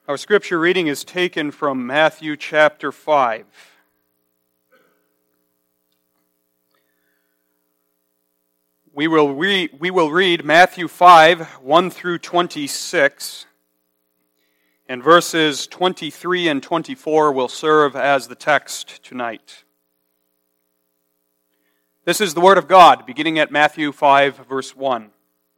Our scripture reading is taken from Matthew chapter 5. We will read Matthew 5, 1 through 26, and verses 23 and 24 will serve as the text tonight. This is the Word of God, beginning at Matthew 5, verse 1.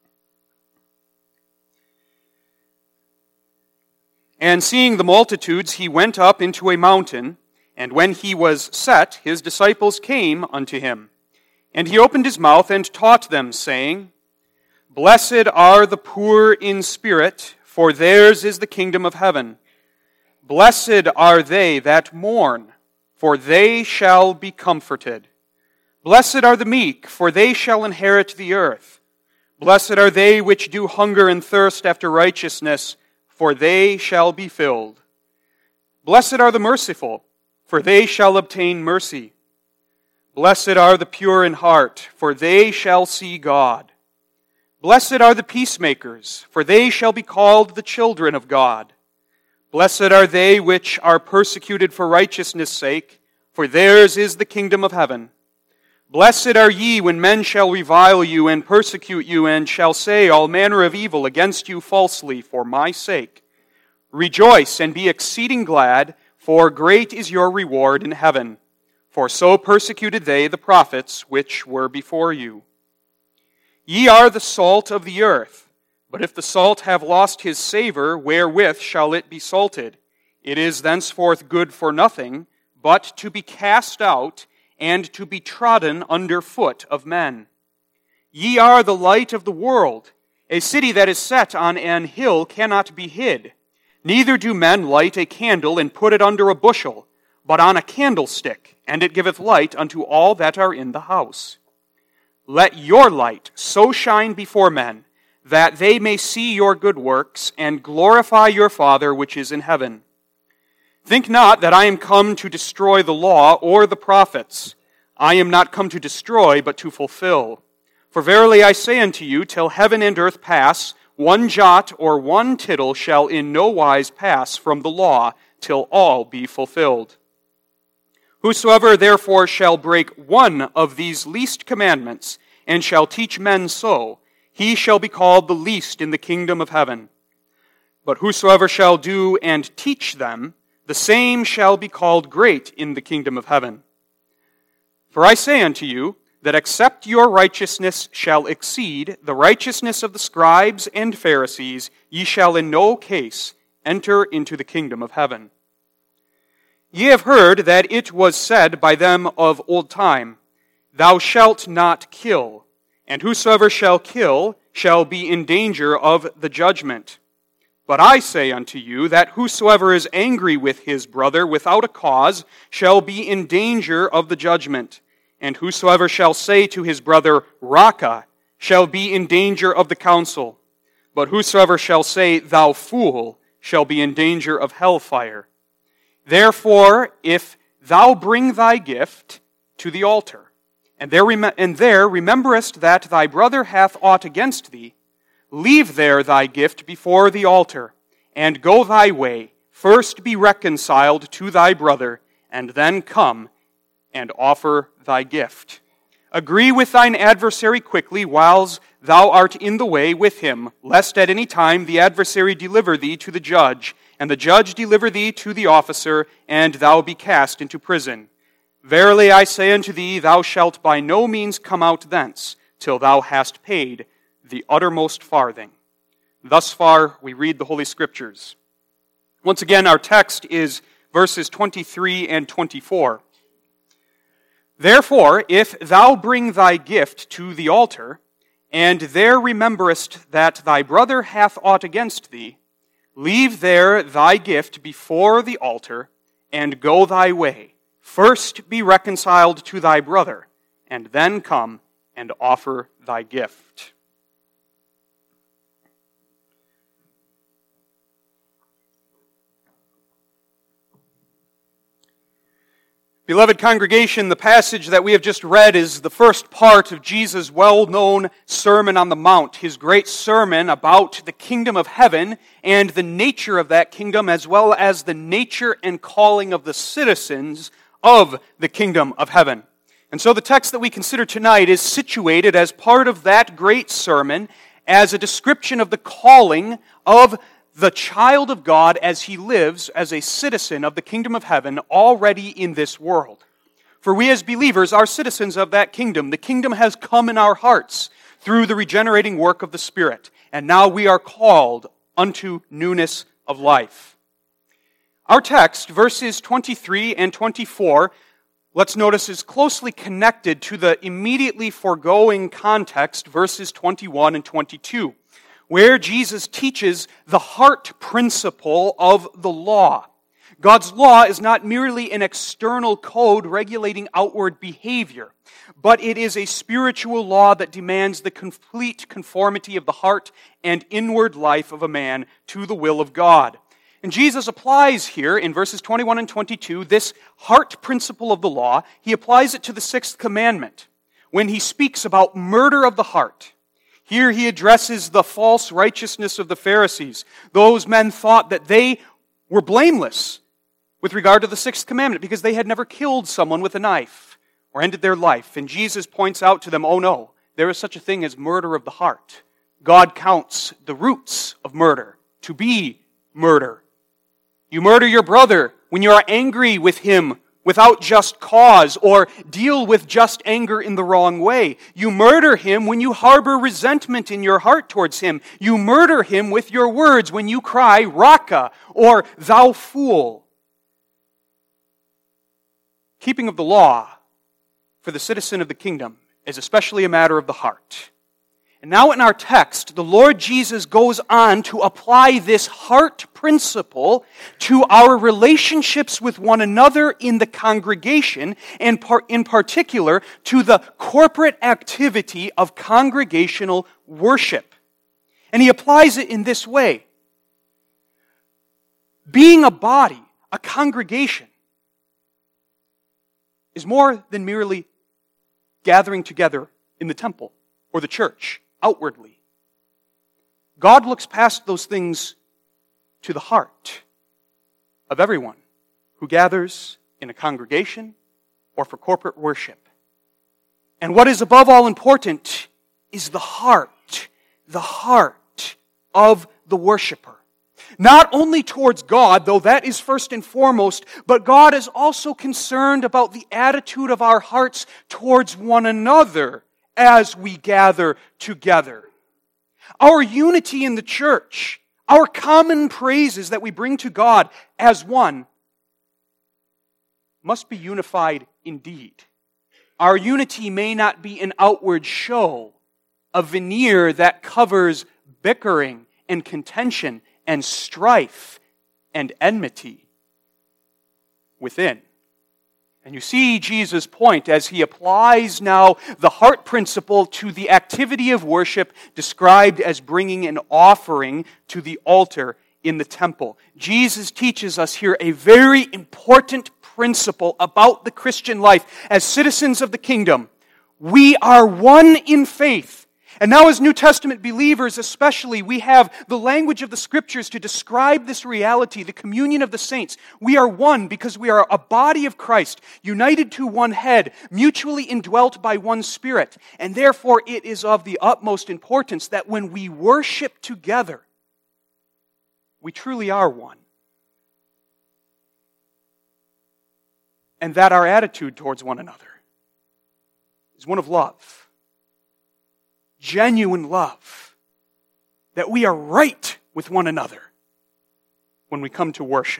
And seeing the multitudes, he went up into a mountain, and when he was set, his disciples came unto him. And he opened his mouth and taught them, saying, Blessed are the poor in spirit, for theirs is the kingdom of heaven. Blessed are they that mourn, for they shall be comforted. Blessed are the meek, for they shall inherit the earth. Blessed are they which do hunger and thirst after righteousness, for they shall be filled. Blessed are the merciful, for they shall obtain mercy. Blessed are the pure in heart, for they shall see God. Blessed are the peacemakers, for they shall be called the children of God. Blessed are they which are persecuted for righteousness' sake, for theirs is the kingdom of heaven. Blessed are ye when men shall revile you and persecute you, and shall say all manner of evil against you falsely for my sake. Rejoice and be exceeding glad, for great is your reward in heaven. For so persecuted they the prophets which were before you. Ye are the salt of the earth, but if the salt have lost his savor, wherewith shall it be salted? It is thenceforth good for nothing, but to be cast out, and to be trodden under foot of men. Ye are the light of the world. A city that is set on an hill cannot be hid. Neither do men light a candle and put it under a bushel, but on a candlestick, and it giveth light unto all that are in the house. Let your light so shine before men, that they may see your good works, and glorify your Father which is in heaven. Think not that I am come to destroy the law or the prophets. I am not come to destroy, but to fulfill. For verily I say unto you, till heaven and earth pass, one jot or one tittle shall in no wise pass from the law, till all be fulfilled. Whosoever therefore shall break one of these least commandments, and shall teach men so, he shall be called the least in the kingdom of heaven. But whosoever shall do and teach them, the same shall be called great in the kingdom of heaven. For I say unto you, that except your righteousness shall exceed the righteousness of the scribes and Pharisees, ye shall in no case enter into the kingdom of heaven. Ye have heard that it was said by them of old time, Thou shalt not kill, and whosoever shall kill shall be in danger of the judgment. But I say unto you that whosoever is angry with his brother without a cause shall be in danger of the judgment. And whosoever shall say to his brother, Raca, shall be in danger of the council. But whosoever shall say, Thou fool, shall be in danger of hellfire. Therefore, if thou bring thy gift to the altar, and there rememberest that thy brother hath aught against thee, leave there thy gift before the altar, and go thy way. First be reconciled to thy brother, and then come and offer thy gift. Agree with thine adversary quickly, whiles thou art in the way with him, lest at any time the adversary deliver thee to the judge, and the judge deliver thee to the officer, and thou be cast into prison. Verily I say unto thee, thou shalt by no means come out thence, till thou hast paid the uttermost farthing. Thus far, we read the Holy Scriptures. Once again, our text is verses 23 and 24. Therefore, if thou bring thy gift to the altar, and there rememberest that thy brother hath aught against thee, leave there thy gift before the altar, and go thy way. First be reconciled to thy brother, and then come and offer thy gift. Beloved congregation, the passage that we have just read is the first part of Jesus' well-known Sermon on the Mount, his great sermon about the kingdom of heaven and the nature of that kingdom, as well as the nature and calling of the citizens of the kingdom of heaven. And so the text that we consider tonight is situated as part of that great sermon as a description of the calling of the child of God as he lives as a citizen of the kingdom of heaven already in this world. For we as believers are citizens of that kingdom. The kingdom has come in our hearts through the regenerating work of the Spirit, and now we are called unto newness of life. Our text, verses 23 and 24, let's notice is closely connected to the immediately foregoing context, verses 21 and 22. Where Jesus teaches the heart principle of the law. God's law is not merely an external code regulating outward behavior, but it is a spiritual law that demands the complete conformity of the heart and inward life of a man to the will of God. And Jesus applies here, in verses 21 and 22, this heart principle of the law. He applies it to the sixth commandment when he speaks about murder of the heart. Here he addresses the false righteousness of the Pharisees. Those men thought that they were blameless with regard to the sixth commandment because they had never killed someone with a knife or ended their life. And Jesus points out to them, oh no, there is such a thing as murder of the heart. God counts the roots of murder to be murder. You murder your brother when you are angry with him without just cause, or deal with just anger in the wrong way. You murder him when you harbor resentment in your heart towards him. You murder him with your words when you cry, Raka, or thou fool. Keeping of the law for the citizen of the kingdom is especially a matter of the heart. And now in our text, the Lord Jesus goes on to apply this heart principle to our relationships with one another in the congregation, and in particular to the corporate activity of congregational worship. And he applies it in this way. Being a body, a congregation, is more than merely gathering together in the temple or the church. Outwardly. God looks past those things to the heart of everyone who gathers in a congregation or for corporate worship. And what is above all important is the heart of the worshiper. Not only towards God, though that is first and foremost, but God is also concerned about the attitude of our hearts towards one another as we gather together. Our unity in the church, our common praises that we bring to God as one, must be unified indeed. Our unity may not be an outward show, a veneer that covers bickering and contention and strife and enmity within. And you see Jesus' point as he applies now the heart principle to the activity of worship described as bringing an offering to the altar in the temple. Jesus teaches us here a very important principle about the Christian life as citizens of the kingdom. We are one in faith. And now as New Testament believers especially, we have the language of the Scriptures to describe this reality, the communion of the saints. We are one because we are a body of Christ, united to one head, mutually indwelt by one Spirit. And therefore it is of the utmost importance that when we worship together, we truly are one. And that our attitude towards one another is one of love. Genuine love, that we are right with one another when we come to worship.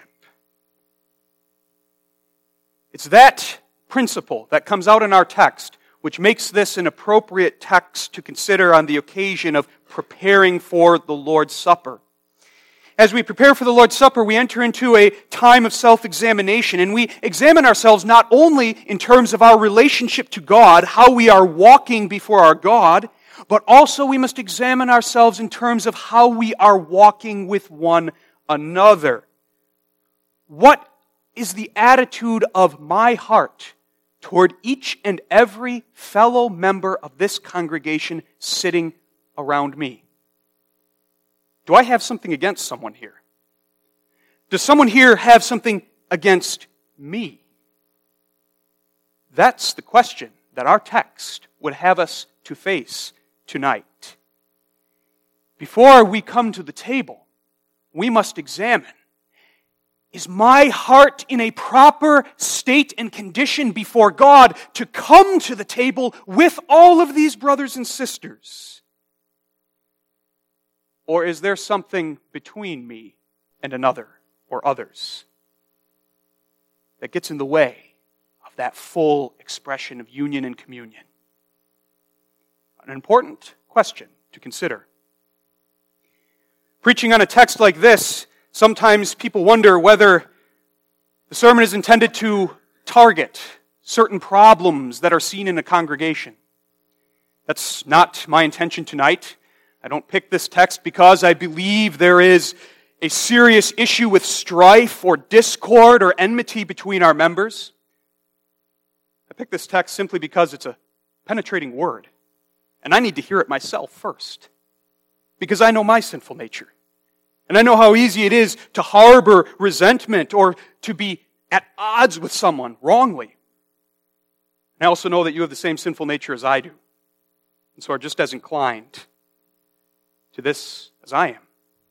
It's that principle that comes out in our text which makes this an appropriate text to consider on the occasion of preparing for the Lord's Supper. As we prepare for the Lord's Supper, we enter into a time of self-examination, and we examine ourselves not only in terms of our relationship to God, how we are walking before our God, but also we must examine ourselves in terms of how we are walking with one another. What is the attitude of my heart toward each and every fellow member of this congregation sitting around me? Do I have something against someone here? Does someone here have something against me? That's the question that our text would have us to face tonight. Before we come to the table, we must examine, is my heart in a proper state and condition before God to come to the table with all of these brothers and sisters? Or is there something between me and another or others that gets in the way of that full expression of union and communion? An important question to consider. Preaching on a text like this, sometimes people wonder whether the sermon is intended to target certain problems that are seen in a congregation. That's not my intention tonight. I don't pick this text because I believe there is a serious issue with strife or discord or enmity between our members. I pick this text simply because it's a penetrating word, and I need to hear it myself first, because I know my sinful nature. And I know how easy it is to harbor resentment or to be at odds with someone wrongly. And I also know that you have the same sinful nature as I do, and so are just as inclined to this as I am.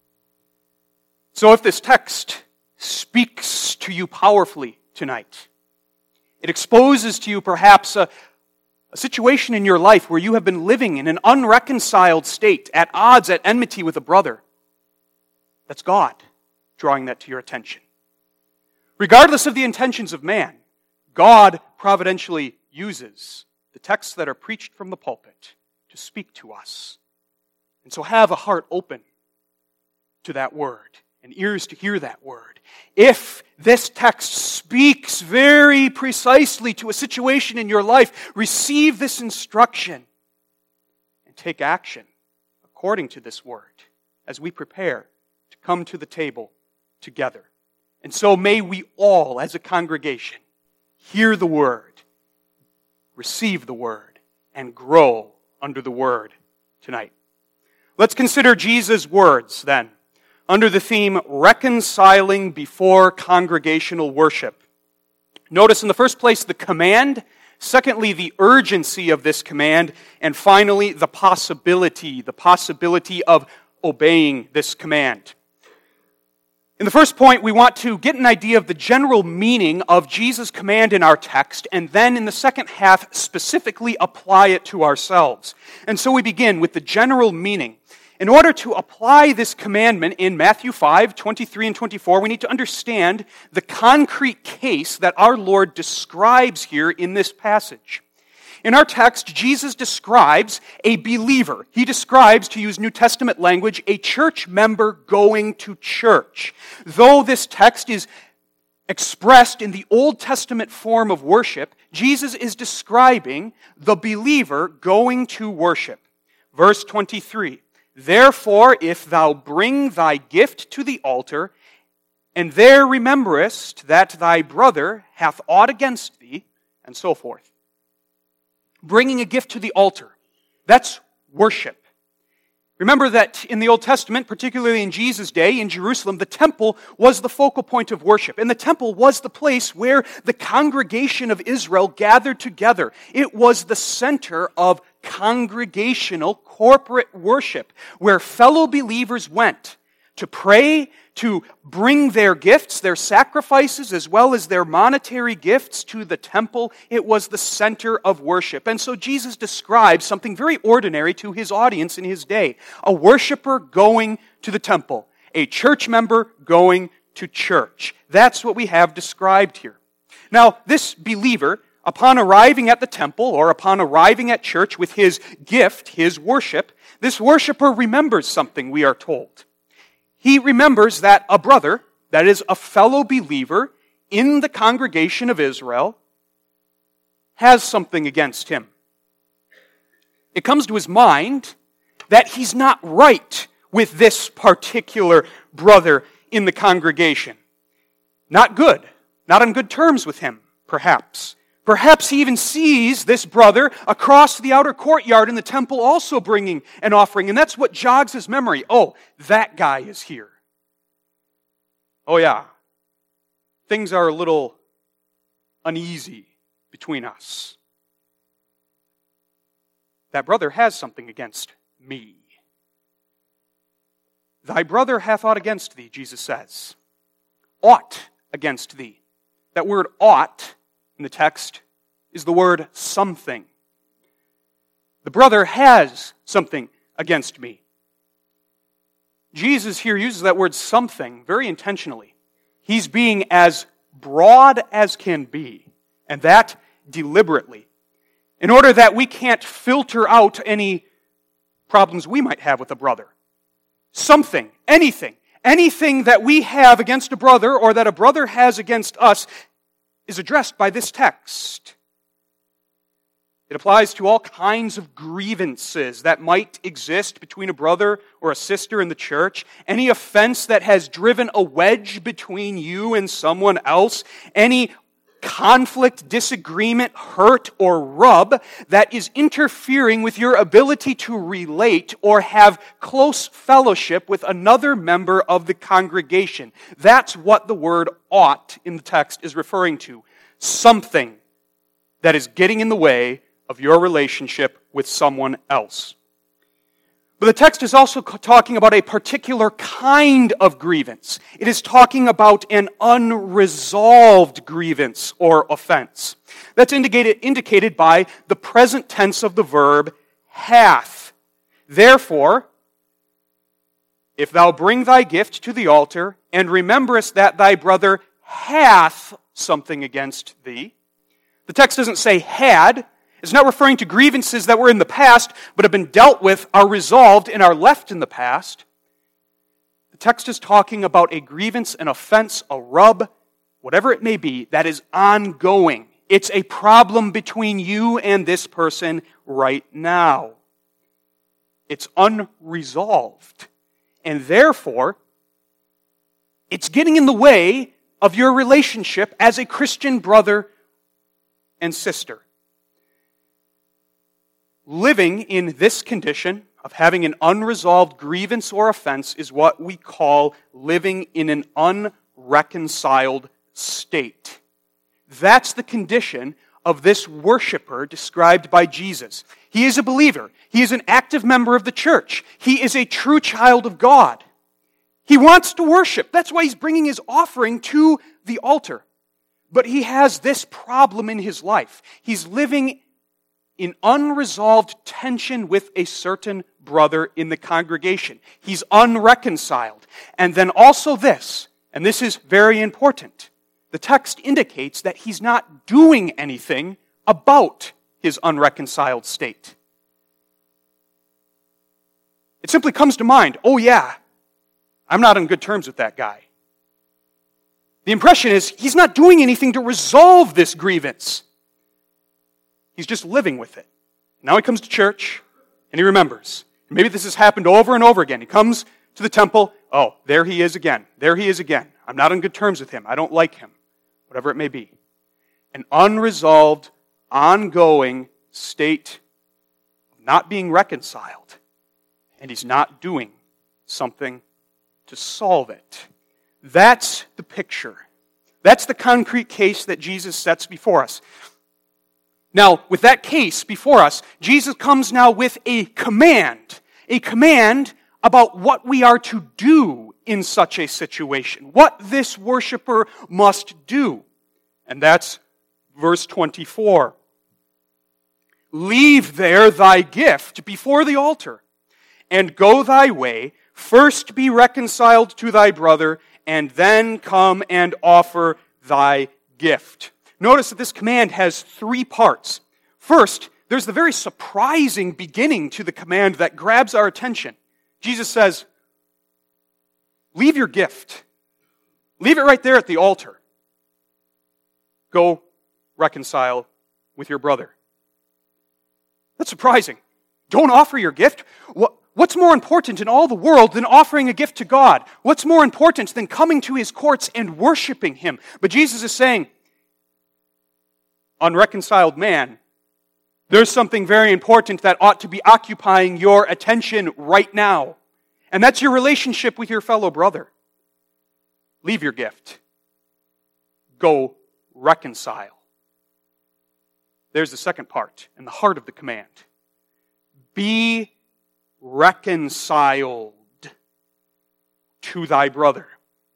So if this text speaks to you powerfully tonight, it exposes to you perhaps a situation in your life where you have been living in an unreconciled state, at odds, at enmity with a brother, that's God drawing that to your attention. Regardless of the intentions of man, God providentially uses the texts that are preached from the pulpit to speak to us. And so have a heart open to that word and ears to hear that word. If this text speaks very precisely to a situation in your life, receive this instruction and take action according to this word as we prepare to come to the table together. And so may we all, as a congregation, hear the word, receive the word, and grow under the word tonight. Let's consider Jesus' words then, under the theme, reconciling before congregational worship. Notice in the first place the command, secondly the urgency of this command, and finally the possibility of obeying this command. In the first point, we want to get an idea of the general meaning of Jesus' command in our text, and then in the second half, specifically apply it to ourselves. And so we begin with the general meaning. In order to apply this commandment in Matthew 5, 23 and 24, we need to understand the concrete case that our Lord describes here in this passage. In our text, Jesus describes a believer. He describes, to use New Testament language, a church member going to church. Though this text is expressed in the Old Testament form of worship, Jesus is describing the believer going to worship. Verse 23, therefore, if thou bring thy gift to the altar, and there rememberest that thy brother hath aught against thee, and so forth. Bringing a gift to the altar, that's worship. Remember that in the Old Testament, particularly in Jesus' day, in Jerusalem, the temple was the focal point of worship. And the temple was the place where the congregation of Israel gathered together. It was the center of congregational corporate worship, where fellow believers went to pray, to bring their gifts, their sacrifices, as well as their monetary gifts to the temple. It was the center of worship. And so Jesus describes something very ordinary to his audience in his day. A worshiper going to the temple. A church member going to church. That's what we have described here. Now, this believer, upon arriving at the temple or upon arriving at church with his gift, his worship, this worshiper remembers something, we are told. He remembers that a brother, that is a fellow believer in the congregation of Israel, has something against him. It comes to his mind that he's not right with this particular brother in the congregation. Not good not on good terms with him, perhaps. Perhaps he even sees this brother across the outer courtyard in the temple also bringing an offering, and that's what jogs his memory. Oh, that guy is here. Oh yeah, things are a little uneasy between us. That brother has something against me. Thy brother hath aught against thee, Jesus says. Ought against thee. That word ought in the text is the word something. The brother has something against me. Jesus here uses that word something very intentionally. He's being as broad as can be, and that deliberately, in order that we can't filter out any problems we might have with a brother. Something, anything that we have against a brother or that a brother has against us is addressed by this text. It applies to all kinds of grievances that might exist between a brother or a sister in the church. Any offense that has driven a wedge between you and someone else. Any conflict, disagreement, hurt, or rub that is interfering with your ability to relate or have close fellowship with another member of the congregation. That's what the word ought in the text is referring to. Something that is getting in the way of your relationship with someone else. But the text is also talking about a particular kind of grievance. It is talking about an unresolved grievance or offense. That's indicated by the present tense of the verb hath. Therefore, if thou bring thy gift to the altar, and rememberest that thy brother hath something against thee. The text doesn't say had. It's not referring to grievances that were in the past, but have been dealt with, are resolved, and are left in the past. The text is talking about a grievance, an offense, a rub, whatever it may be, that is ongoing. It's a problem between you and this person right now. It's unresolved. And therefore, it's getting in the way of your relationship as a Christian brother and sister. Living in this condition of having an unresolved grievance or offense is what we call living in an unreconciled state. That's the condition of this worshiper described by Jesus. He is a believer. He is an active member of the church. He is a true child of God. He wants to worship. That's why he's bringing his offering to the altar. But he has this problem in his life. He's living in unresolved tension with a certain brother in the congregation. He's unreconciled. And then also this, and this is very important, the text indicates that he's not doing anything about his unreconciled state. It simply comes to mind, oh yeah, I'm not on good terms with that guy. The impression is he's not doing anything to resolve this grievance. He's just living with it. Now he comes to church, and he remembers. Maybe this has happened over and over again. He comes to the temple, oh, there he is again. There he is again. I'm not on good terms with him. I don't like him. Whatever it may be. An unresolved, ongoing state of not being reconciled. And he's not doing something to solve it. That's the picture. That's the concrete case that Jesus sets before us. Now, with that case before us, Jesus comes now with a command about what we are to do in such a situation, what this worshiper must do. And that's verse 24. Leave there thy gift before the altar, and go thy way, first be reconciled to thy brother, and then come and offer thy gift. Notice that this command has three parts. First, there's the very surprising beginning to the command that grabs our attention. Jesus says, leave your gift. Leave it right there at the altar. Go reconcile with your brother. That's surprising. Don't offer your gift? What's more important in all the world than offering a gift to God? What's more important than coming to His courts and worshiping Him? But Jesus is saying, unreconciled man, there's something very important that ought to be occupying your attention right now. And that's your relationship with your fellow brother. Leave your gift. Go reconcile. There's the second part and the heart of the command. Be reconciled to thy brother.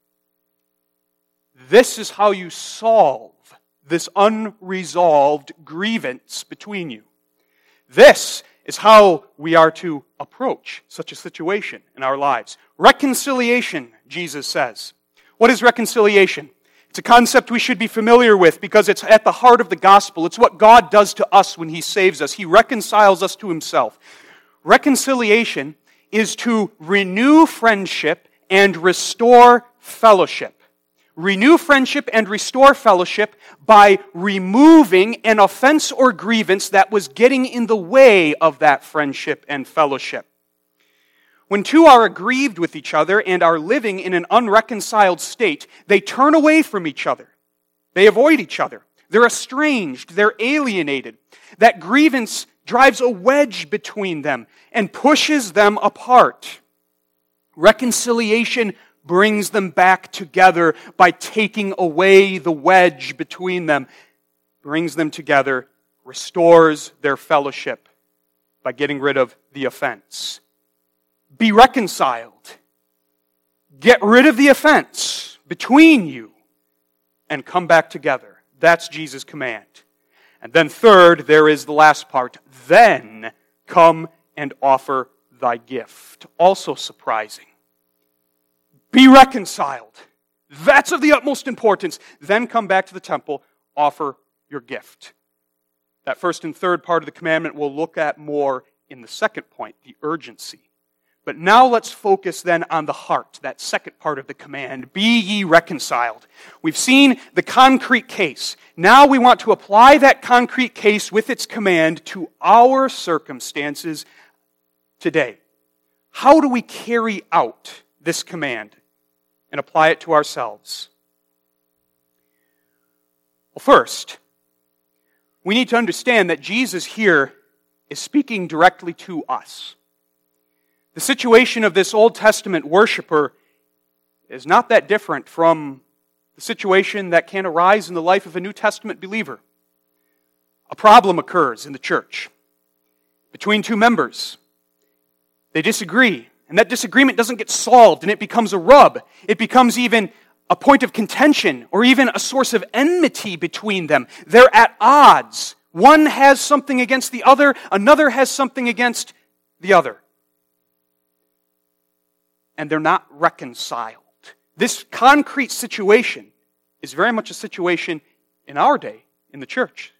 This is how you solve this unresolved grievance between you. This is how we are to approach such a situation in our lives. Reconciliation, Jesus says. What is reconciliation? It's a concept we should be familiar with because it's at the heart of the gospel. It's what God does to us when He saves us. He reconciles us to Himself. Reconciliation is to renew friendship and restore fellowship. Renew friendship and restore fellowship by removing an offense or grievance that was getting in the way of that friendship and fellowship. When two are aggrieved with each other and are living in an unreconciled state, they turn away from each other. They avoid each other. They're estranged. They're alienated. That grievance drives a wedge between them and pushes them apart. Reconciliation brings them back together by taking away the wedge between them, brings them together, restores their fellowship by getting rid of the offense. Be reconciled. Get rid of the offense between you and come back together. That's Jesus' command. And then third, there is the last part. Then come and offer thy gift. Also surprising. Be reconciled. That's of the utmost importance. Then come back to the temple, offer your gift. That first and third part of the commandment we'll look at more in the second point, the urgency. But now let's focus then on the heart, that second part of the command. Be ye reconciled. We've seen the concrete case. Now we want to apply that concrete case with its command to our circumstances today. How do we carry out this command and apply it to ourselves? Well, first, we need to understand that Jesus here is speaking directly to us. The situation of this Old Testament worshiper is not that different from the situation that can arise in the life of a New Testament believer. A problem occurs in the church between two members. They disagree, and that disagreement doesn't get solved, and it becomes a rub. It becomes even a point of contention, or even a source of enmity between them. They're at odds. One has something against the other, another has something against the other. And they're not reconciled. This concrete situation is very much a situation in our day, in the church.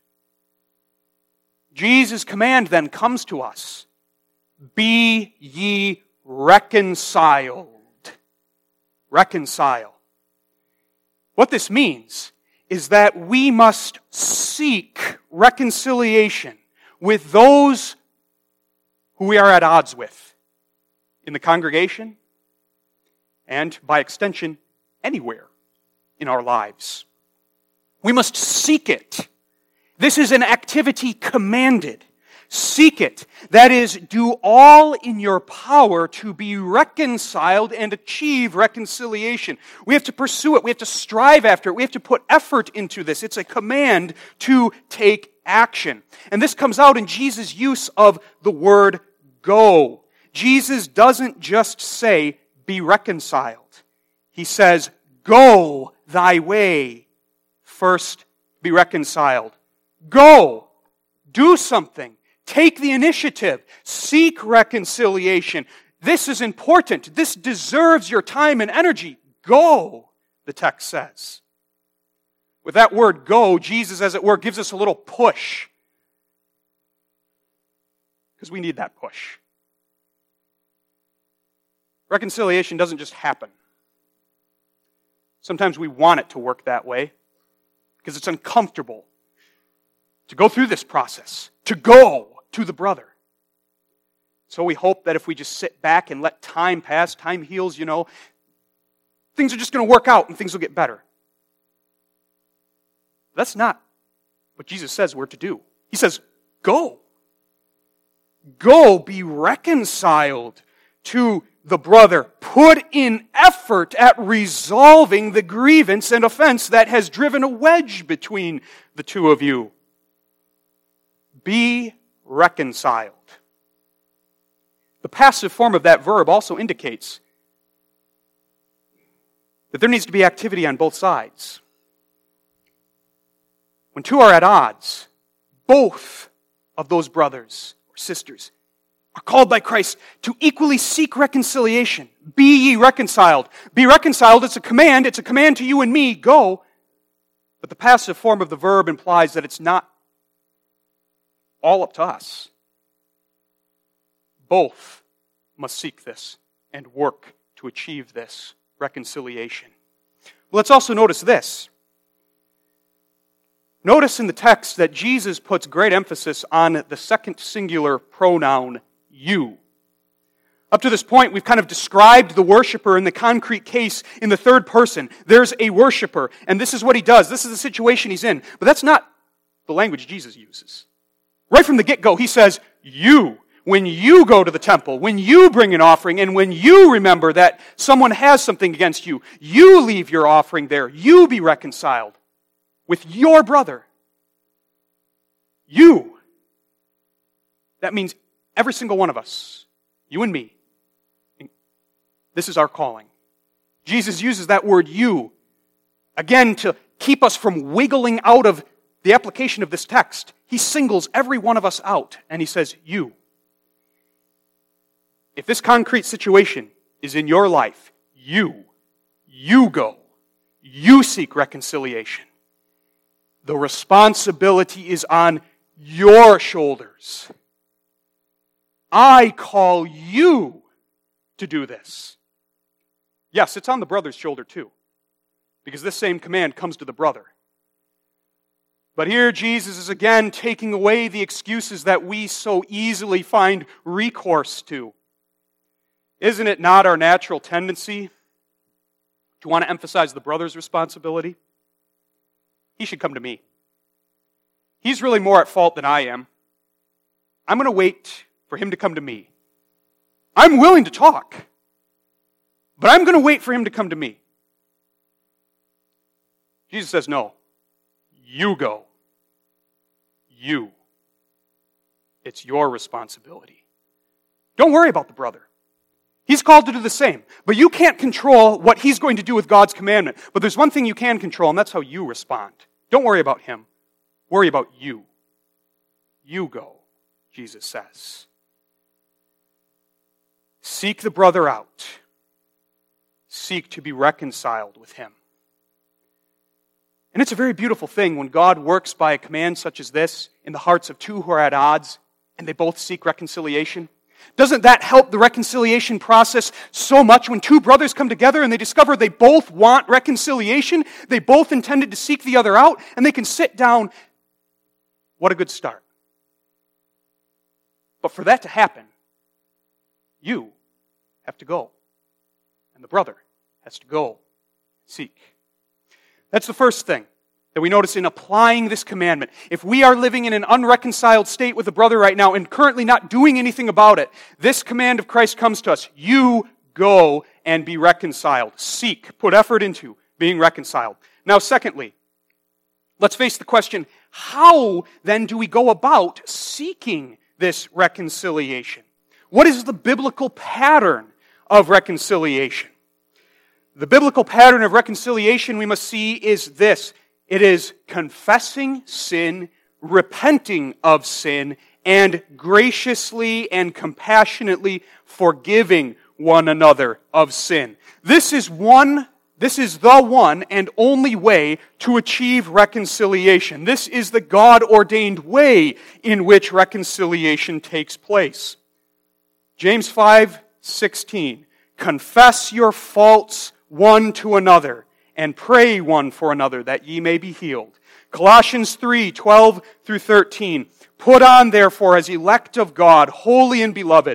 Jesus' command then comes to us. Be ye reconciled. Reconcile. What this means is that we must seek reconciliation with those who we are at odds with in the congregation, and by extension, anywhere in our lives. We must seek it. This is an activity commanded. Seek it. That is, do all in your power to be reconciled and achieve reconciliation. We have to pursue it. We have to strive after it. We have to put effort into this. It's a command to take action. And this comes out in Jesus' use of the word go. Jesus doesn't just say, be reconciled. He says, go thy way. First, be reconciled. Go. Do something. Take the initiative. Seek reconciliation. This is important. This deserves your time and energy. Go, the text says. With that word go, Jesus, as it were, gives us a little push. Because we need that push. Reconciliation doesn't just happen. Sometimes we want it to work that way because it's uncomfortable to go through this process, to go to the brother. So we hope that if we just sit back and let time pass, time heals, things are just going to work out and things will get better. That's not what Jesus says we're to do. He says, go. Go be reconciled to the brother. Put in effort at resolving the grievance and offense that has driven a wedge between the two of you. Be reconciled. The passive form of that verb also indicates that there needs to be activity on both sides. When two are at odds, both of those brothers or sisters are called by Christ to equally seek reconciliation. Be ye reconciled. Be reconciled, it's a command to you and me, go. But the passive form of the verb implies that it's not all up to us. Both must seek this and work to achieve this reconciliation. Let's also notice this. Notice in the text that Jesus puts great emphasis on the second singular pronoun, you. Up to this point, we've kind of described the worshiper in the concrete case in the third person. There's a worshiper, and this is what he does. This is the situation he's in. But that's not the language Jesus uses. Right from the get-go, he says, you. When you go to the temple, when you bring an offering, and when you remember that someone has something against you, you leave your offering there. You be reconciled with your brother. You. That means every single one of us. You and me. This is our calling. Jesus uses that word you, again, to keep us from wiggling out of the application of this text. He singles every one of us out, and he says, you. If this concrete situation is in your life, you go. You seek reconciliation. The responsibility is on your shoulders. I call you to do this. Yes, it's on the brother's shoulder too, because this same command comes to the brother. But here Jesus is again taking away the excuses that we so easily find recourse to. Isn't it not our natural tendency to want to emphasize the brother's responsibility? He should come to me. He's really more at fault than I am. I'm going to wait for him to come to me. I'm willing to talk, but I'm going to wait for him to come to me. Jesus says, no, you go. You. It's your responsibility. Don't worry about the brother. He's called to do the same. But you can't control what he's going to do with God's commandment. But there's one thing you can control, and that's how you respond. Don't worry about him. Worry about you. You go, Jesus says. Seek the brother out. Seek to be reconciled with him. And it's a very beautiful thing when God works by a command such as this in the hearts of two who are at odds and they both seek reconciliation. Doesn't that help the reconciliation process so much when two brothers come together and they discover they both want reconciliation, they both intended to seek the other out, and they can sit down? What a good start. But for that to happen, you have to go. And the brother has to go seek. That's the first thing that we notice in applying this commandment. If we are living in an unreconciled state with a brother right now and currently not doing anything about it, this command of Christ comes to us. You go and be reconciled. Seek, put effort into being reconciled. Now, secondly, let's face the question, how then do we go about seeking this reconciliation? What is the biblical pattern of reconciliation? The biblical pattern of reconciliation we must see is this. It is confessing sin, repenting of sin, and graciously and compassionately forgiving one another of sin. This is the one and only way to achieve reconciliation. This is the God-ordained way in which reconciliation takes place. James 5:16, confess your faults one to another, and pray one for another that ye may be healed. Colossians 3:12 through 13, put on therefore as elect of God, holy and beloved,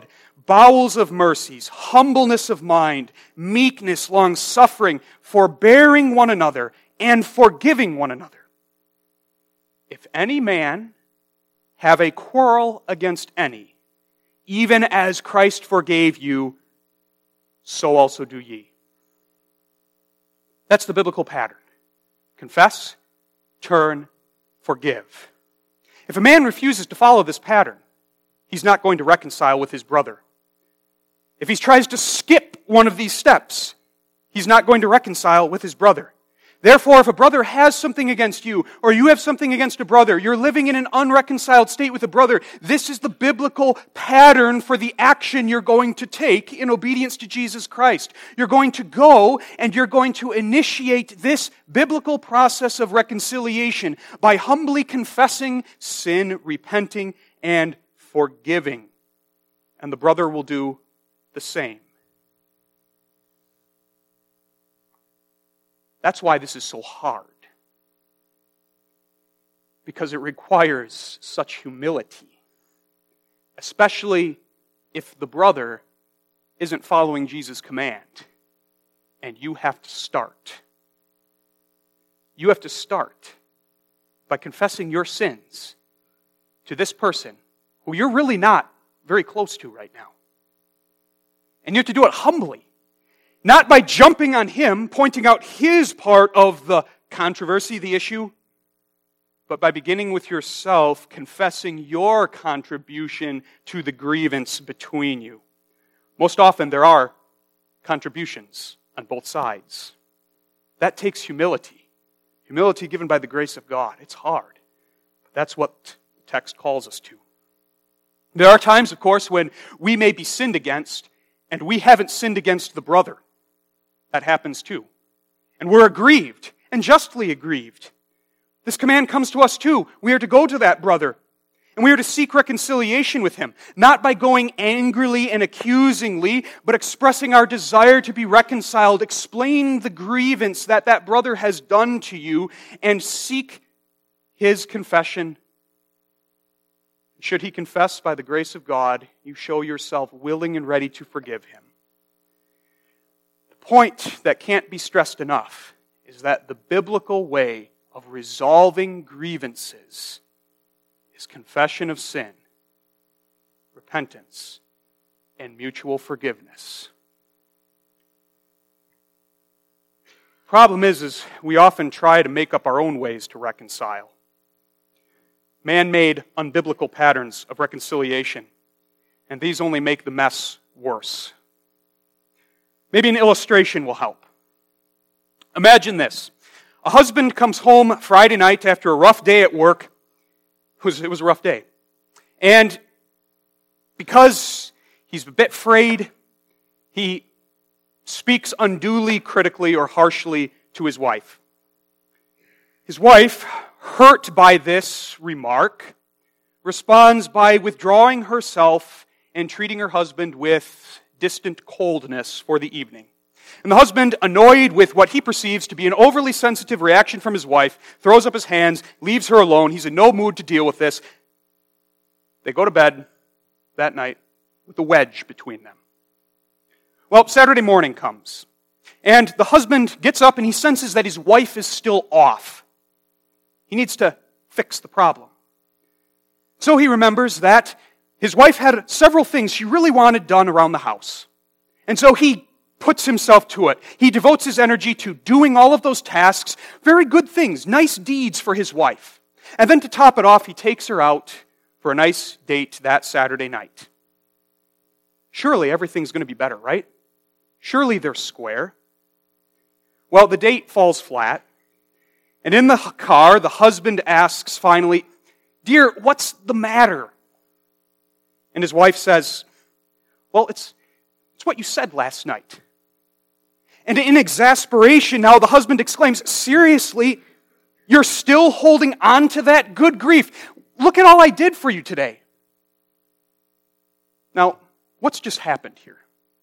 bowels of mercies, humbleness of mind, meekness, long-suffering, forbearing one another, and forgiving one another. If any man have a quarrel against any, even as Christ forgave you, so also do ye. That's the biblical pattern. Confess, turn, forgive. If a man refuses to follow this pattern, he's not going to reconcile with his brother. If he tries to skip one of these steps, he's not going to reconcile with his brother. Therefore, if a brother has something against you, or you have something against a brother, you're living in an unreconciled state with a brother, this is the biblical pattern for the action you're going to take in obedience to Jesus Christ. You're going to go and you're going to initiate this biblical process of reconciliation by humbly confessing sin, repenting, and forgiving. And the brother will do the same. That's why this is so hard. Because it requires such humility. Especially if the brother isn't following Jesus' command. And you have to start. You have to start by confessing your sins to this person who you're really not very close to right now. And you have to do it humbly. Not by jumping on him, pointing out his part of the controversy, the issue, but by beginning with yourself, confessing your contribution to the grievance between you. Most often there are contributions on both sides. That takes humility. Humility given by the grace of God. It's hard. But that's what the text calls us to. There are times, of course, when we may be sinned against, and we haven't sinned against the brother. That happens too. And we're aggrieved, and justly aggrieved. This command comes to us too. We are to go to that brother, and we are to seek reconciliation with him, not by going angrily and accusingly, but expressing our desire to be reconciled, explain the grievance that that brother has done to you, and seek his confession. Should he confess by the grace of God, you show yourself willing and ready to forgive him. Point that can't be stressed enough is that the biblical way of resolving grievances is confession of sin, repentance, and mutual forgiveness. Problem is we often try to make up our own ways to reconcile. Man-made, unbiblical patterns of reconciliation, and these only make the mess worse. Maybe an illustration will help. Imagine this. A husband comes home Friday night after a rough day at work. It was a rough day. And because he's a bit frayed, he speaks unduly, critically, or harshly to his wife. His wife, hurt by this remark, responds by withdrawing herself and treating her husband with distant coldness for the evening. And the husband, annoyed with what he perceives to be an overly sensitive reaction from his wife, throws up his hands, leaves her alone. He's in no mood to deal with this. They go to bed that night with a wedge between them. Well, Saturday morning comes, and the husband gets up and he senses that his wife is still off. He needs to fix the problem. So he remembers that his wife had several things she really wanted done around the house. And so he puts himself to it. He devotes his energy to doing all of those tasks, very good things, nice deeds for his wife. And then to top it off, he takes her out for a nice date that Saturday night. Surely everything's going to be better, right? Surely they're square. Well, the date falls flat. And in the car, the husband asks finally, "Dear, what's the matter?" And his wife says, "Well, it's what you said last night." And in exasperation, now the husband exclaims, "Seriously? You're still holding on to that? Good grief. Look at all I did for you today." Now, what's just happened here?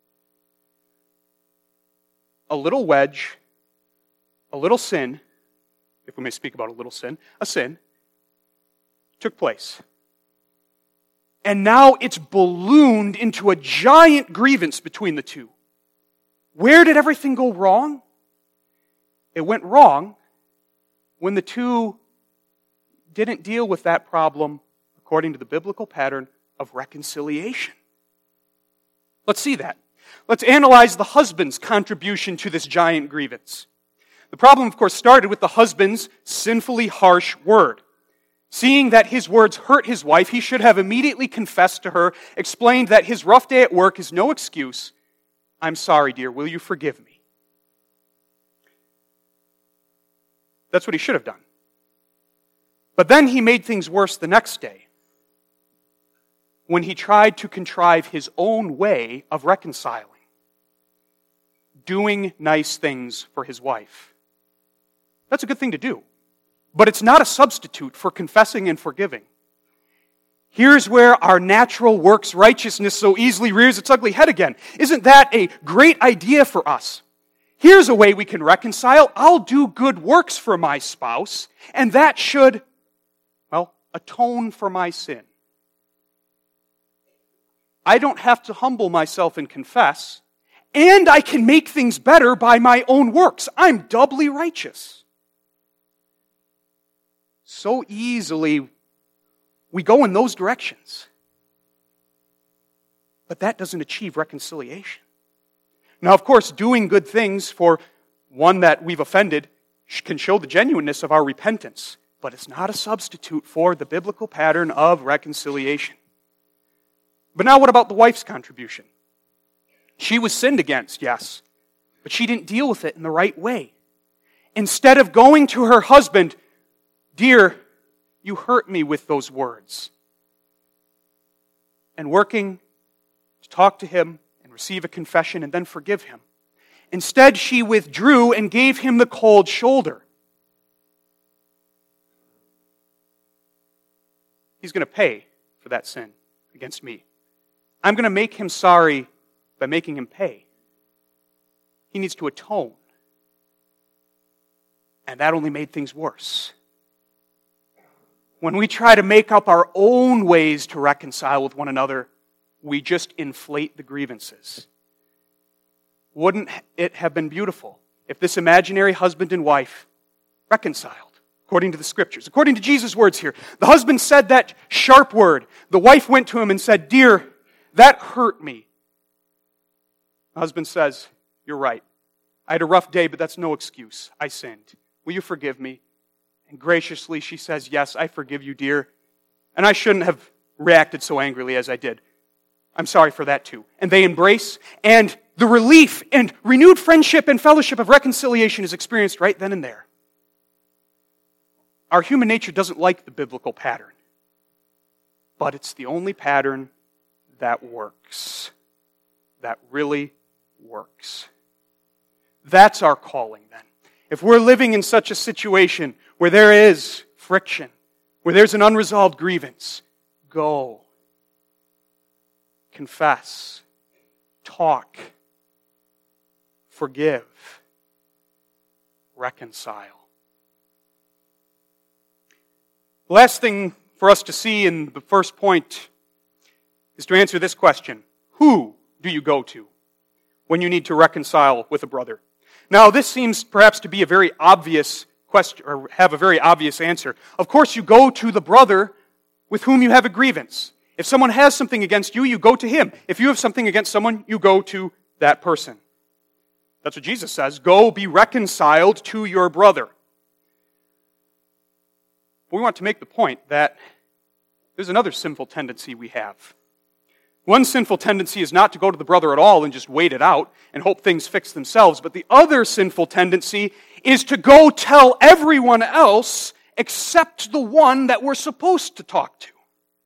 A little wedge, a little sin, if we may speak about a little sin, a sin, took place. And now it's ballooned into a giant grievance between the two. Where did everything go wrong? It went wrong when the two didn't deal with that problem according to the biblical pattern of reconciliation. Let's see that. Let's analyze the husband's contribution to this giant grievance. The problem, of course, started with the husband's sinfully harsh word. Seeing that his words hurt his wife, he should have immediately confessed to her, explained that his rough day at work is no excuse. I'm sorry, dear, will you forgive me? That's what he should have done. But then he made things worse the next day when he tried to contrive his own way of reconciling, doing nice things for his wife. That's a good thing to do. But it's not a substitute for confessing and forgiving. Here's where our natural works righteousness so easily rears its ugly head again. Isn't that a great idea for us? Here's a way we can reconcile. I'll do good works for my spouse, and that should, atone for my sin. I don't have to humble myself and confess, and I can make things better by my own works. I'm doubly righteous. So easily we go in those directions. But that doesn't achieve reconciliation. Now, of course, doing good things for one that we've offended can show the genuineness of our repentance, but it's not a substitute for the biblical pattern of reconciliation. But now what about the wife's contribution? She was sinned against, yes, but she didn't deal with it in the right way. Instead of going to her husband, dear, you hurt me with those words, and working to talk to him and receive a confession and then forgive him. Instead, she withdrew and gave him the cold shoulder. He's going to pay for that sin against me. I'm going to make him sorry by making him pay. He needs to atone. And that only made things worse. When we try to make up our own ways to reconcile with one another, we just inflate the grievances. Wouldn't it have been beautiful if this imaginary husband and wife reconciled according to the Scriptures? According to Jesus' words here, the husband said that sharp word. The wife went to him and said, dear, that hurt me. The husband says, you're right. I had a rough day, but that's no excuse. I sinned. Will you forgive me? And graciously she says, yes, I forgive you, dear. And I shouldn't have reacted so angrily as I did. I'm sorry for that too. And they embrace, and the relief and renewed friendship and fellowship of reconciliation is experienced right then and there. Our human nature doesn't like the biblical pattern, but it's the only pattern that works, that really works. That's our calling then. If we're living in such a situation where there is friction, where there's an unresolved grievance, go, confess, talk, forgive, reconcile. The last thing for us to see in the first point is to answer this question. Who do you go to when you need to reconcile with a brother? Now, this seems perhaps to be a very obvious question, or have a very obvious answer. Of course, you go to the brother with whom you have a grievance. If someone has something against you, you go to him. If you have something against someone, you go to that person. That's what Jesus says. Go be reconciled to your brother. We want to make the point that there's another sinful tendency we have. One sinful tendency is not to go to the brother at all and just wait it out and hope things fix themselves. But the other sinful tendency is to go tell everyone else except the one that we're supposed to talk to.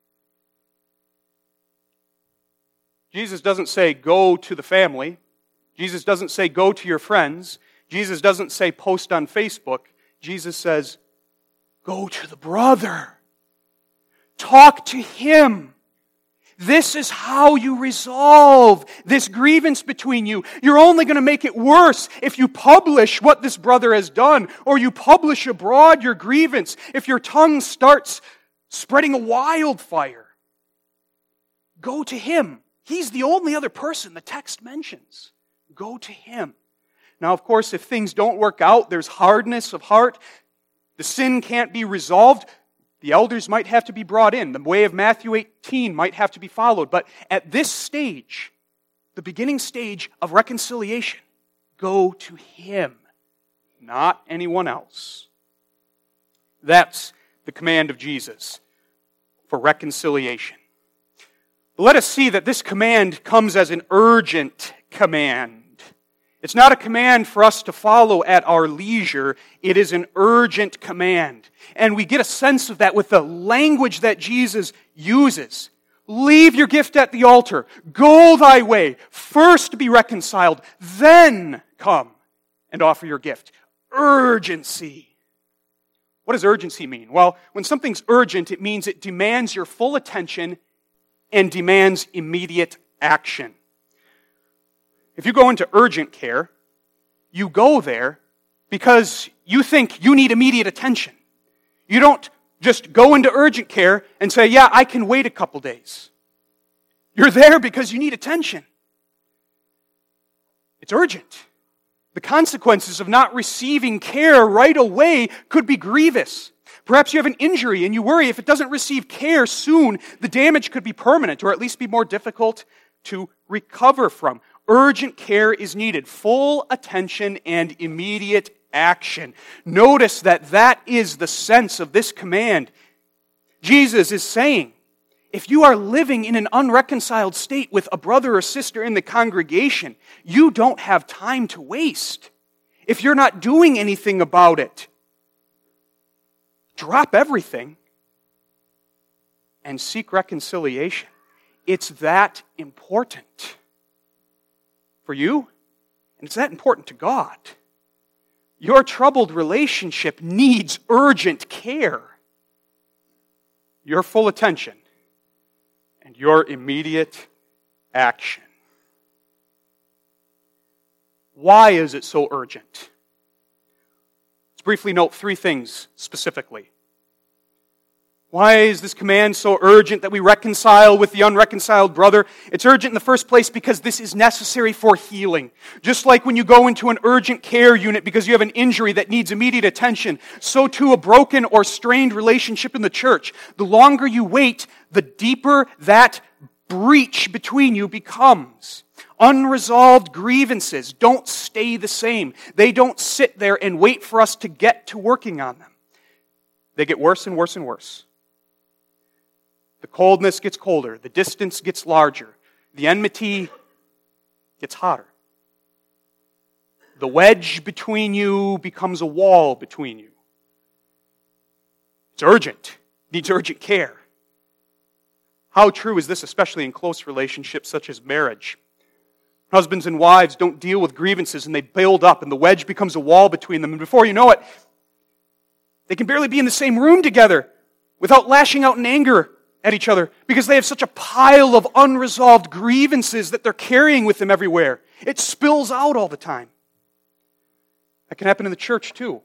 Jesus doesn't say go to the family. Jesus doesn't say go to your friends. Jesus doesn't say post on Facebook. Jesus says go to the brother. Talk to him. This is how you resolve this grievance between you. You're only going to make it worse if you publish what this brother has done, or you publish abroad your grievance, if your tongue starts spreading a wildfire. Go to him. He's the only other person the text mentions. Go to him. Now, of course, if things don't work out, there's hardness of heart, the sin can't be resolved, the elders might have to be brought in. The way of Matthew 18 might have to be followed. But at this stage, the beginning stage of reconciliation, go to him, not anyone else. That's the command of Jesus for reconciliation. But let us see that this command comes as an urgent command. It's not a command for us to follow at our leisure. It is an urgent command. And we get a sense of that with the language that Jesus uses. Leave your gift at the altar. Go thy way. First be reconciled. Then come and offer your gift. Urgency. What does urgency mean? Well, when something's urgent, it means it demands your full attention and demands immediate action. If you go into urgent care, you go there because you think you need immediate attention. You don't just go into urgent care and say, yeah, I can wait a couple days. You're there because you need attention. It's urgent. The consequences of not receiving care right away could be grievous. Perhaps you have an injury and you worry if it doesn't receive care soon, the damage could be permanent or at least be more difficult to recover from. Urgent care is needed. Full attention and immediate action. Notice that is the sense of this command. Jesus is saying, if you are living in an unreconciled state with a brother or sister in the congregation, you don't have time to waste. If you're not doing anything about it, drop everything and seek reconciliation. It's that important for you, and it's that important to God. Your troubled relationship needs urgent care. Your full attention and your immediate action. Why is it so urgent? Let's briefly note three things specifically. Why is this command so urgent that we reconcile with the unreconciled brother? It's urgent in the first place because this is necessary for healing. Just like when you go into an urgent care unit because you have an injury that needs immediate attention, so too a broken or strained relationship in the church. The longer you wait, the deeper that breach between you becomes. Unresolved grievances don't stay the same. They don't sit there and wait for us to get to working on them. They get worse and worse and worse. The coldness gets colder. The distance gets larger. The enmity gets hotter. The wedge between you becomes a wall between you. It's urgent. It needs urgent care. How true is this, especially in close relationships such as marriage? Husbands and wives don't deal with grievances and they build up and the wedge becomes a wall between them. And before you know it, they can barely be in the same room together without lashing out in anger at each other because they have such a pile of unresolved grievances that they're carrying with them everywhere. It spills out all the time. That can happen in the church too.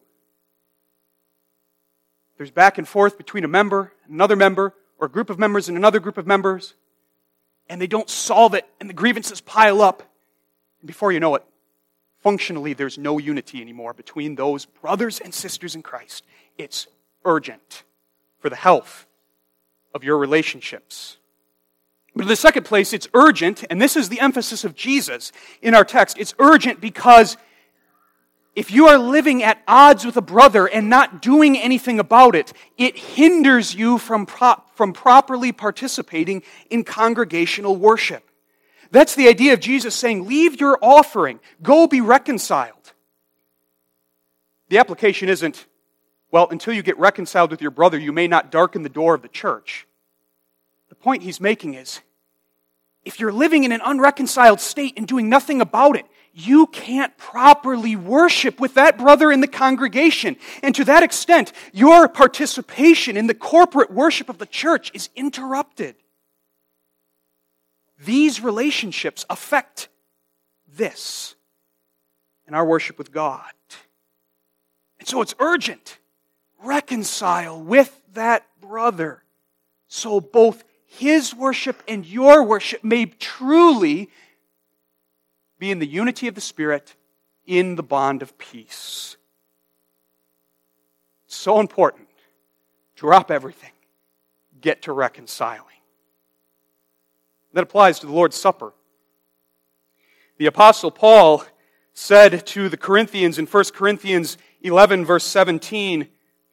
There's back and forth between a member and another member, or a group of members and another group of members, and they don't solve it, and the grievances pile up. And before you know it, functionally there's no unity anymore between those brothers and sisters in Christ. It's urgent for the health of your relationships. But in the second place, it's urgent, and this is the emphasis of Jesus in our text. It's urgent because if you are living at odds with a brother and not doing anything about it, it hinders you from properly participating in congregational worship. That's the idea of Jesus saying, leave your offering, go be reconciled. The application isn't, well, until you get reconciled with your brother, you may not darken the door of the church. The point he's making is, if you're living in an unreconciled state and doing nothing about it, you can't properly worship with that brother in the congregation. And to that extent, your participation in the corporate worship of the church is interrupted. These relationships affect this in our worship with God. And so it's urgent. Reconcile with that brother so both His worship and your worship may truly be in the unity of the Spirit, in the bond of peace. It's so important. Drop everything. Get to reconciling. That applies to the Lord's Supper. The Apostle Paul said to the Corinthians in 1 Corinthians 11, verse 17,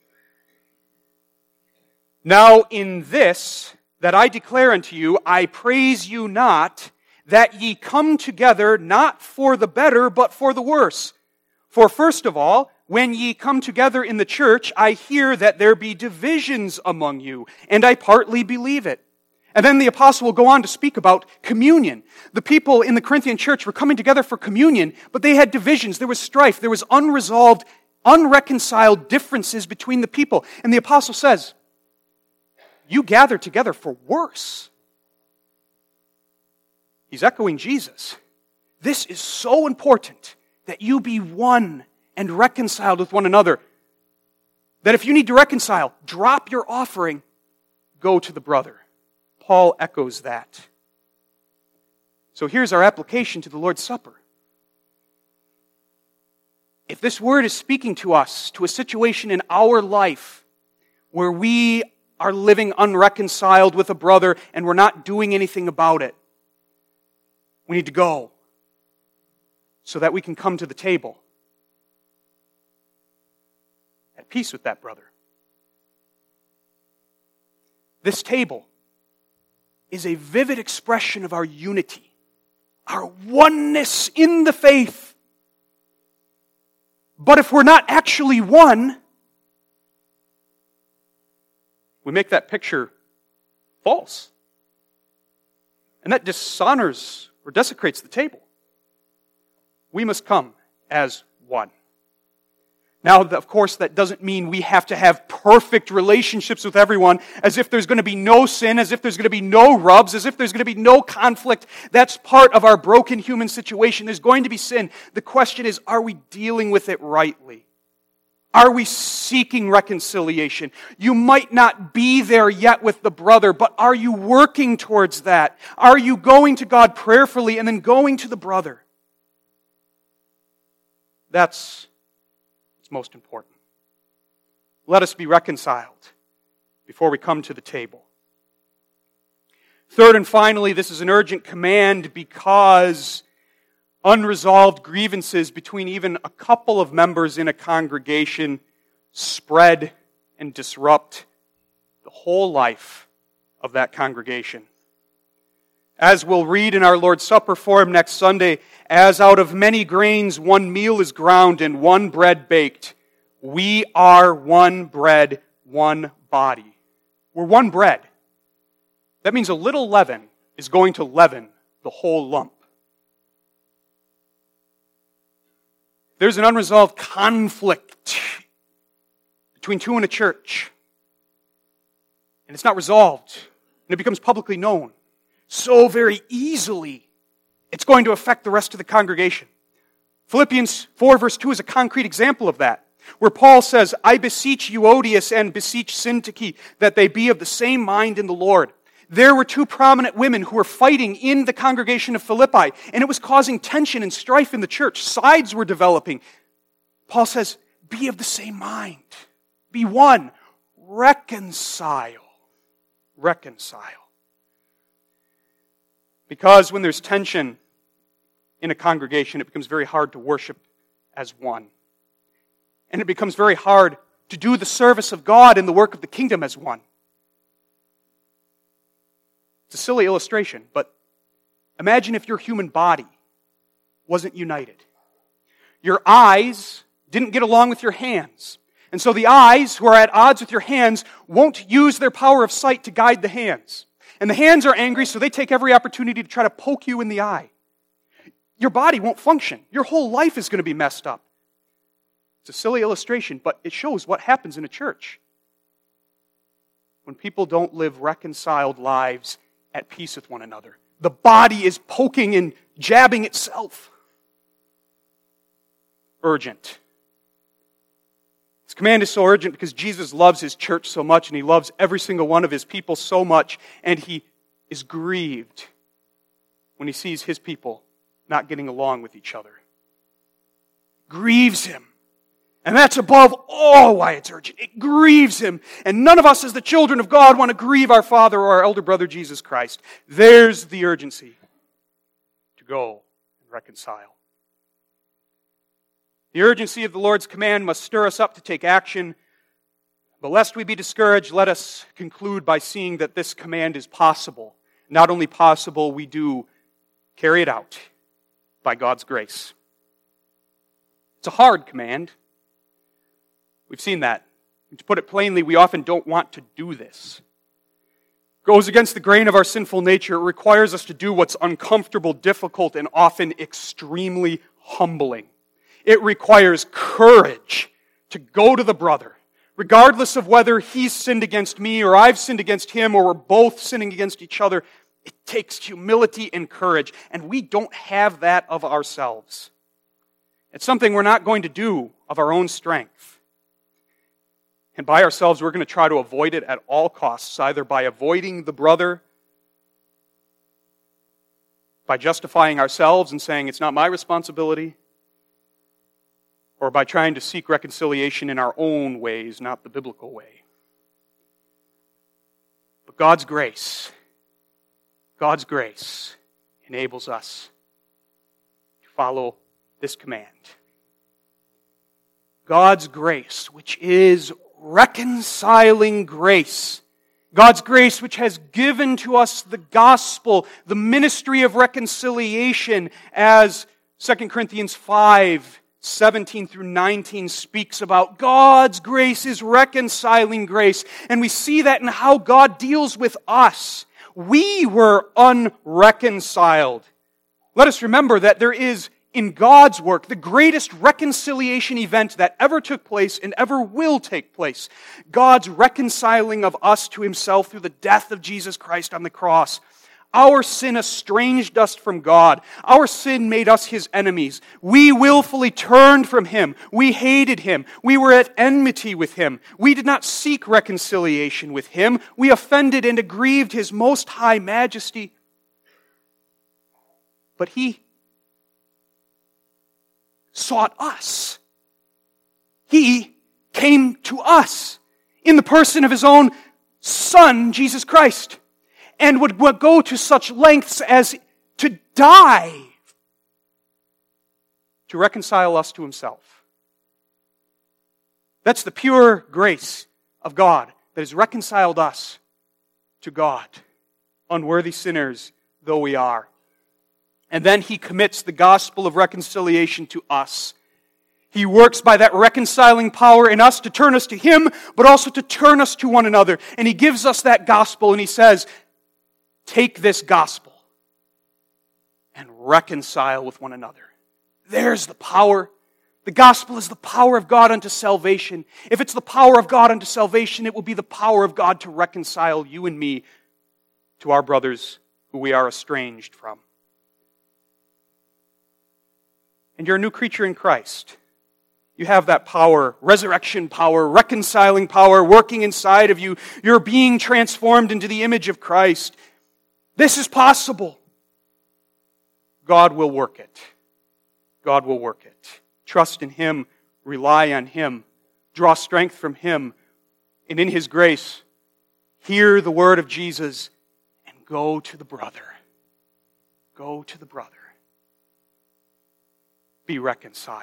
"Now in this that I declare unto you, I praise you not, that ye come together not for the better, but for the worse. For first of all, when ye come together in the church, I hear that there be divisions among you, and I partly believe it." And then the apostle will go on to speak about communion. The people in the Corinthian church were coming together for communion, but they had divisions, there was strife, there was unresolved, unreconciled differences between the people. And the apostle says, you gather together for worse. He's echoing Jesus. This is so important that you be one and reconciled with one another. That if you need to reconcile, drop your offering, go to the brother. Paul echoes that. So here's our application to the Lord's Supper. If this word is speaking to us, to a situation in our life where we are living unreconciled with a brother and we're not doing anything about it, we need to go so that we can come to the table at peace with that brother. This table is a vivid expression of our unity, our oneness in the faith. But if we're not actually one, we make that picture false. And that dishonors or desecrates the table. We must come as one. Now, of course, that doesn't mean we have to have perfect relationships with everyone, as if there's going to be no sin, as if there's going to be no rubs, as if there's going to be no conflict. That's part of our broken human situation. There's going to be sin. The question is, are we dealing with it rightly? Are we seeking reconciliation? You might not be there yet with the brother, but are you working towards that? Are you going to God prayerfully and then going to the brother? That's most important. Let us be reconciled before we come to the table. Third and finally, this is an urgent command because unresolved grievances between even a couple of members in a congregation spread and disrupt the whole life of that congregation. As we'll read in our Lord's Supper form next Sunday, as out of many grains one meal is ground and one bread baked, we are one bread, one body. We're one bread. That means a little leaven is going to leaven the whole lump. There's an unresolved conflict between two in a church, and it's not resolved, and it becomes publicly known. So very easily, it's going to affect the rest of the congregation. Philippians 4 verse 2 is a concrete example of that, where Paul says, I beseech Euodias and beseech Syntyche that they be of the same mind in the Lord. There were two prominent women who were fighting in the congregation of Philippi, and it was causing tension and strife in the church. Sides were developing. Paul says, be of the same mind. Be one. Reconcile. Reconcile. Because when there's tension in a congregation, it becomes very hard to worship as one. And it becomes very hard to do the service of God and the work of the kingdom as one. It's a silly illustration, but imagine if your human body wasn't united. Your eyes didn't get along with your hands. And so the eyes, who are at odds with your hands, won't use their power of sight to guide the hands. And the hands are angry, so they take every opportunity to try to poke you in the eye. Your body won't function. Your whole life is going to be messed up. It's a silly illustration, but it shows what happens in a church when people don't live reconciled lives at peace with one another. The body is poking and jabbing itself. Urgent. This command is so urgent because Jesus loves His church so much, and He loves every single one of His people so much, and He is grieved when he sees his people not getting along with each other. Grieves him. And that's above all why it's urgent. It grieves him. And none of us as the children of God want to grieve our Father or our elder brother Jesus Christ. There's the urgency to go and reconcile. The urgency of the Lord's command must stir us up to take action. But lest we be discouraged, let us conclude by seeing that this command is possible. Not only possible, we do carry it out by God's grace. It's a hard command. We've seen that. And to put it plainly, we often don't want to do this. It goes against the grain of our sinful nature. It requires us to do what's uncomfortable, difficult, and often extremely humbling. It requires courage to go to the brother, regardless of whether he's sinned against me or I've sinned against him or we're both sinning against each other. It takes humility and courage, and we don't have that of ourselves. It's something we're not going to do of our own strength. And by ourselves, we're going to try to avoid it at all costs, either by avoiding the brother, by justifying ourselves and saying it's not my responsibility, or by trying to seek reconciliation in our own ways, not the biblical way. But God's grace enables us to follow this command. God's grace, which is reconciling grace. God's grace which has given to us the gospel, the ministry of reconciliation, as 2 Corinthians 5:17 through 19 speaks about. God's grace is reconciling grace. And we see that in how God deals with us. We were unreconciled. Let us remember that there is, in God's work, the greatest reconciliation event that ever took place and ever will take place. God's reconciling of us to Himself through the death of Jesus Christ on the cross. Our sin estranged us from God. Our sin made us His enemies. We willfully turned from Him. We hated Him. We were at enmity with Him. We did not seek reconciliation with Him. We offended and aggrieved His most high majesty. But He sought us. He came to us in the person of His own Son, Jesus Christ, and would go to such lengths as to die to reconcile us to Himself. That's the pure grace of God that has reconciled us to God, unworthy sinners though we are. And then He commits the gospel of reconciliation to us. He works by that reconciling power in us to turn us to Him, but also to turn us to one another. And He gives us that gospel and He says, take this gospel and reconcile with one another. There's the power. The gospel is the power of God unto salvation. If it's the power of God unto salvation, it will be the power of God to reconcile you and me to our brothers who we are estranged from. And you're a new creature in Christ. You have that power, resurrection power, reconciling power working inside of you. You're being transformed into the image of Christ. This is possible. God will work it. God will work it. Trust in Him. Rely on Him. Draw strength from Him. And in His grace, hear the word of Jesus and go to the brother. Go to the brother. Be reconciled.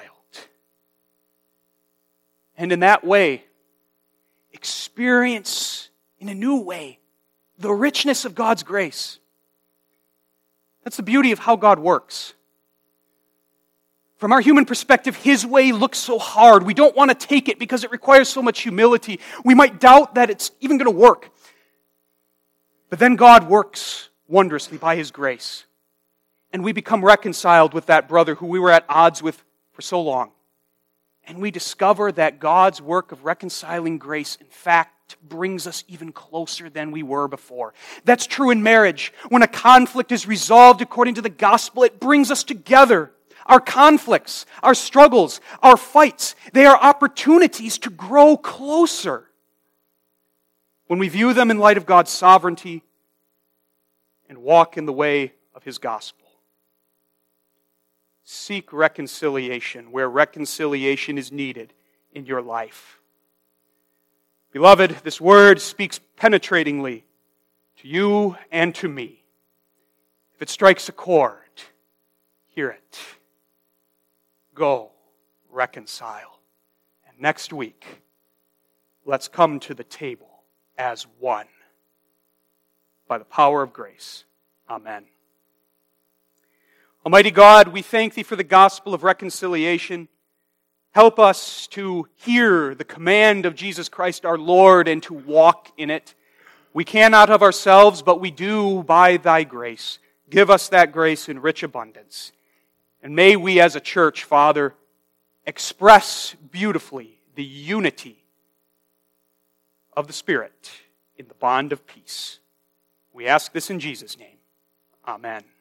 And in that way, experience in a new way the richness of God's grace. That's the beauty of how God works. From our human perspective, His way looks so hard. We don't want to take it because it requires so much humility. We might doubt that it's even going to work. But then God works wondrously by His grace. And we become reconciled with that brother who we were at odds with for so long. And we discover that God's work of reconciling grace, in fact, brings us even closer than we were before. That's true in marriage. When a conflict is resolved according to the gospel, it brings us together. Our conflicts, our struggles, our fights, they are opportunities to grow closer. When we view them in light of God's sovereignty and walk in the way of His gospel. Seek reconciliation where reconciliation is needed in your life. Beloved, this word speaks penetratingly to you and to me. If it strikes a chord, hear it. Go, reconcile. And next week, let's come to the table as one. By the power of grace. Amen. Almighty God, we thank Thee for the gospel of reconciliation. Help us to hear the command of Jesus Christ our Lord and to walk in it. We cannot of ourselves, but we do by Thy grace. Give us that grace in rich abundance. And may we as a church, Father, express beautifully the unity of the Spirit in the bond of peace. We ask this in Jesus' name. Amen.